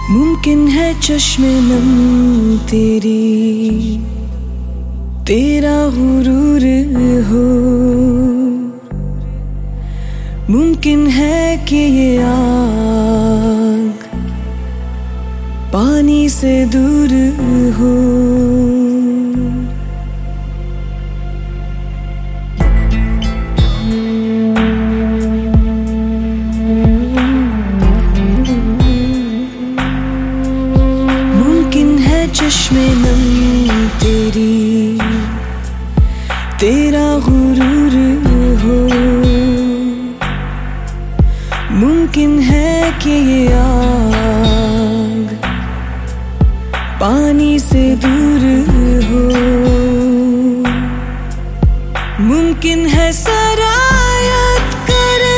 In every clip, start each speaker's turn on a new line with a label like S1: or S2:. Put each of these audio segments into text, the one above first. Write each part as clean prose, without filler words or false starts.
S1: मुमकिन है चश्मे नम तेरा गुरूर हो। मुमकिन है कि ये आग पानी से दूर हो। चश्मे नम तेरा गुरूर हो। मुमकिन है कि ये आग पानी से दूर हो। मुमकिन है सरायत करे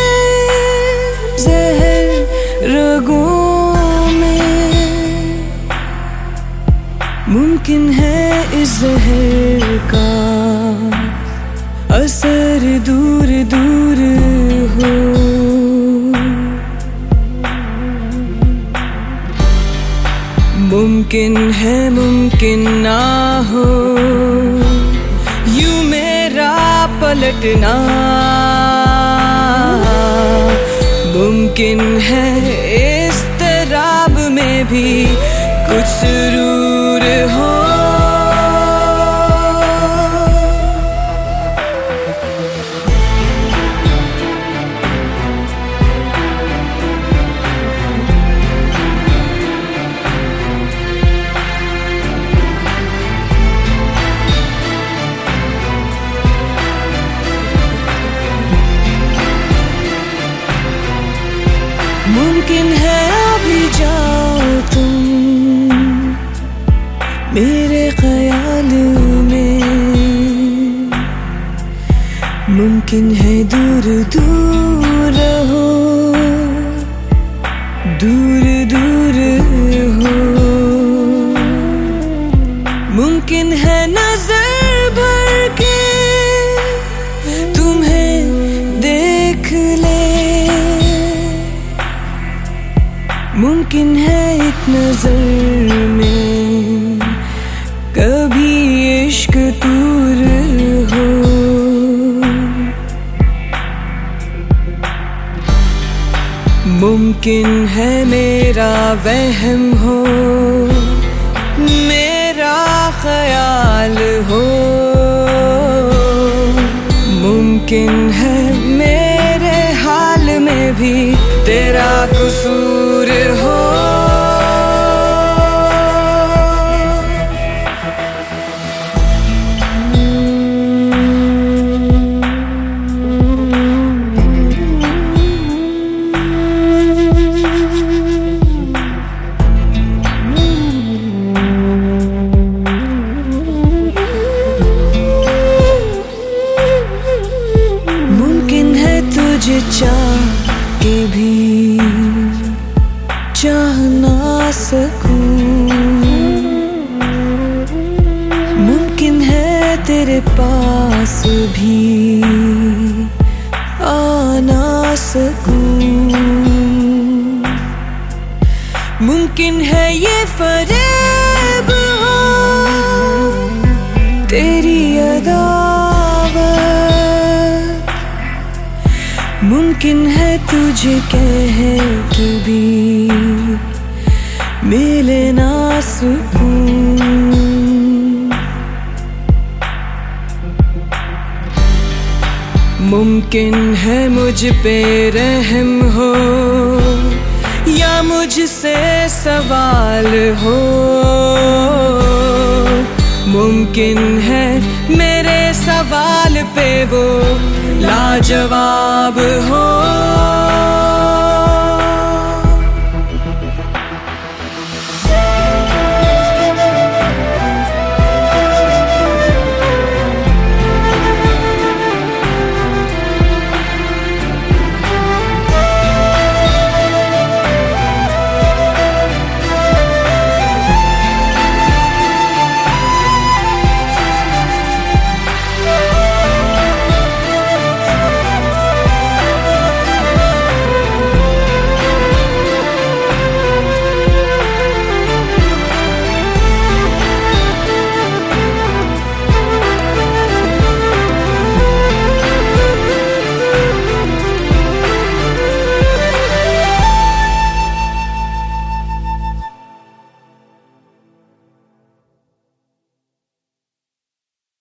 S1: जहर रगों में। मुमकिन है इस जहर का असर दूर दूर हो। मुमकिन है मुमकिन ना हो यूं मेरा पलटना। मुमकिन है इस तराब में भी कुछ सुरूर हो। मुमकिन है अभी जाओ तुम मेरे ख्याल में। मुमकिन है दूर दूर हो, दूर दूर हो। मुमकिन है नजर भर के तुम्हें देख ले। मुमकिन है एक नजर में कभी इश्क दूर हो। मुमकिन है मेरा वहम हो, मेरा ख्याल हो। मुमकिन है मेरे हाल में भी तेरा कसूर हो। मुमकिन है तुझे चाह के भी चाह ना सकूं। मुमकिन है तेरे पास भी आ ना सकूं। मुमकिन है ये फरेब हो तेरी अदावत। मुमकिन है तुझे कह के भी मिले ना सुकून। मुमकिन है मुझ पे रहम हो या मुझसे सवाल हो। मुमकिन है मेरे सवाल पे वो लाजवाब हो।